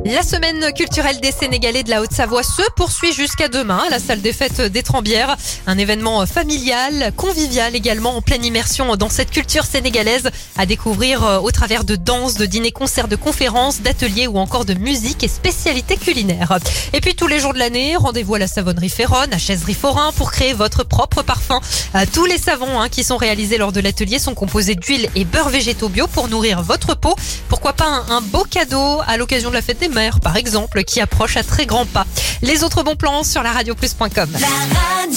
La semaine culturelle des Sénégalais de la Haute-Savoie se poursuit jusqu'à demain à la salle des fêtes d'Étrembières. Un événement familial, convivial également, en pleine immersion dans cette culture sénégalaise à découvrir au travers de danses, de dîners, concerts, de conférences, d'ateliers ou encore de musique et spécialités culinaires. Et puis tous les jours de l'année, rendez-vous à la savonnerie Féronne, à Chaiserie-Forain pour créer votre propre parfum. Tous les savons qui sont réalisés lors de l'atelier sont composés d'huile et beurre végétaux bio pour nourrir votre peau. Pourquoi pas un beau cadeau à l'occasion de la fête des mères, par exemple, qui approche à très grands pas. Les autres bons plans sur laradioplus.com.